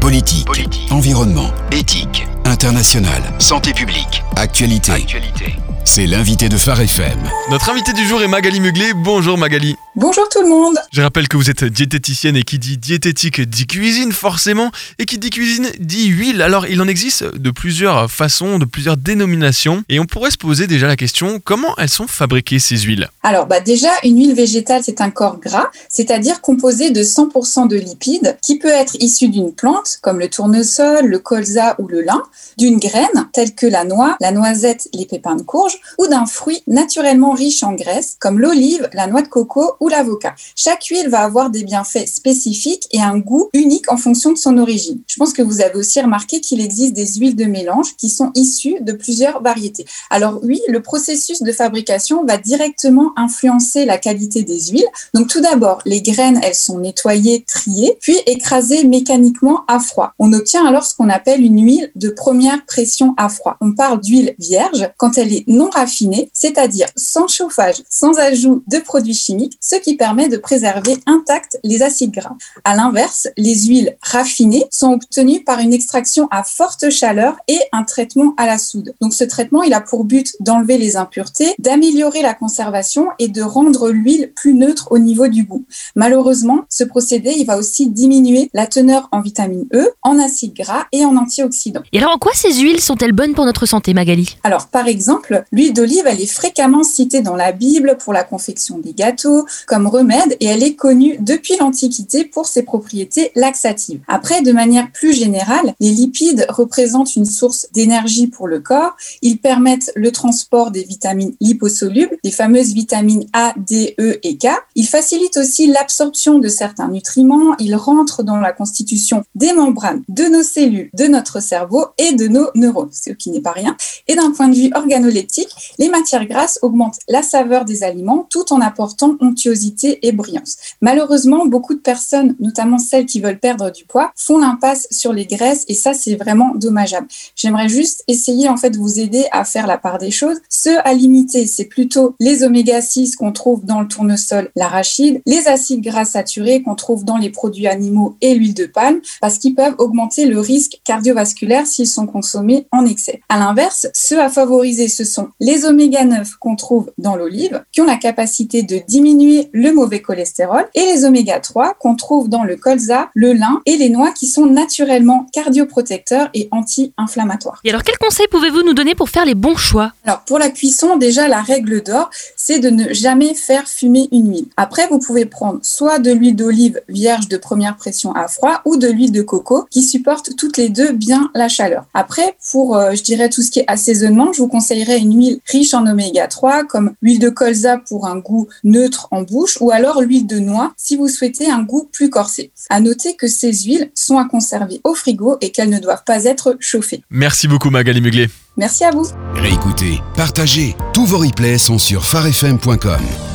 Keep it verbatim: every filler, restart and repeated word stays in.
Politique, Politique. environnement, Éthique. international, Santé publique. actualité. Actualité. C'est l'invité de Phare F M. Notre invité du jour est Magali Mugler. Bonjour Magali. Bonjour tout le monde. Je rappelle que vous êtes diététicienne et qui dit diététique dit cuisine forcément. Et qui dit cuisine dit huile. Alors il en existe de plusieurs façons, de plusieurs dénominations. Et on pourrait se poser déjà la question, comment elles sont fabriquées ces huiles ? Alors bah déjà, une huile végétale, c'est un corps gras, c'est-à-dire composé de cent pour cent de lipides qui peut être issu d'une plante, comme le tournesol, le colza ou le lin, d'une graine, telle que la noix, la noisette, les pépins de courge, ou d'un fruit naturellement riche en graisse, comme l'olive, la noix de coco ou l'avocat. Chaque huile va avoir des bienfaits spécifiques et un goût unique en fonction de son origine. Je pense que vous avez aussi remarqué qu'il existe des huiles de mélange qui sont issues de plusieurs variétés. Alors oui, le processus de fabrication va directement influencer la qualité des huiles. Donc tout d'abord, les graines, elles sont nettoyées, triées, puis écrasées mécaniquement à froid. On obtient alors ce qu'on appelle une huile de première pression à froid. On parle d'huile vierge quand elle est non raffinée, c'est-à-dire sans chauffage, sans ajout de produits chimiques, ce qui permet de préserver intacts les acides gras. À l'inverse, les huiles raffinées sont obtenues par une extraction à forte chaleur et un traitement à la soude. Donc ce traitement, il a pour but d'enlever les impuretés, d'améliorer la conservation et de rendre l'huile plus neutre au niveau du goût. Malheureusement, ce procédé, il va aussi diminuer la teneur en vitamine E, en acides gras et en antioxydants. Et alors en quoi ces huiles sont-elles bonnes pour notre santé, Magali ? Alors par exemple, l'huile d'olive, elle est fréquemment citée dans la Bible pour la confection des gâteaux, comme remède, et elle est connue depuis l'Antiquité pour ses propriétés laxatives. Après, de manière plus générale, les lipides représentent une source d'énergie pour le corps. Ils permettent le transport des vitamines liposolubles, les fameuses vitamines A, D, E et K. Ils facilitent aussi l'absorption de certains nutriments. Ils rentrent dans la constitution des membranes de nos cellules, de notre cerveau et de nos neurones, ce qui n'est pas rien. Et d'un point de vue organoleptique, les matières grasses augmentent la saveur des aliments tout en apportant onctuosité et brillance. Malheureusement, beaucoup de personnes, notamment celles qui veulent perdre du poids, font l'impasse sur les graisses et ça, c'est vraiment dommageable. J'aimerais juste essayer en fait de vous aider à faire la part des choses. Ceux à limiter, c'est plutôt les oméga six qu'on trouve dans le tournesol, l'arachide, les acides gras saturés qu'on trouve dans les produits animaux et l'huile de palme parce qu'ils peuvent augmenter le risque cardiovasculaire s'ils sont consommés en excès. À l'inverse, ceux à favoriser, ce sont les oméga neuf qu'on trouve dans l'olive, qui ont la capacité de diminuer le mauvais cholestérol, et les oméga trois qu'on trouve dans le colza, le lin et les noix qui sont naturellement cardioprotecteurs et anti-inflammatoires. Et alors quels conseils pouvez-vous nous donner pour faire les bons choix ? Alors pour la cuisson, déjà la règle d'or, c'est de ne jamais faire fumer une huile. Après, vous pouvez prendre soit de l'huile d'olive vierge de première pression à froid ou de l'huile de coco qui supporte toutes les deux bien la chaleur. Après, pour euh, je dirais tout ce qui est assaisonnement, je vous conseillerais une huile riche en oméga trois comme l'huile de colza pour un goût neutre en bouche ou alors l'huile de noix si vous souhaitez un goût plus corsé. À noter que ces huiles sont à conserver au frigo et qu'elles ne doivent pas être chauffées. Merci beaucoup Magali Mugler. Merci à vous. Réécoutez, partagez. Tous vos replays sont sur phare f m point com.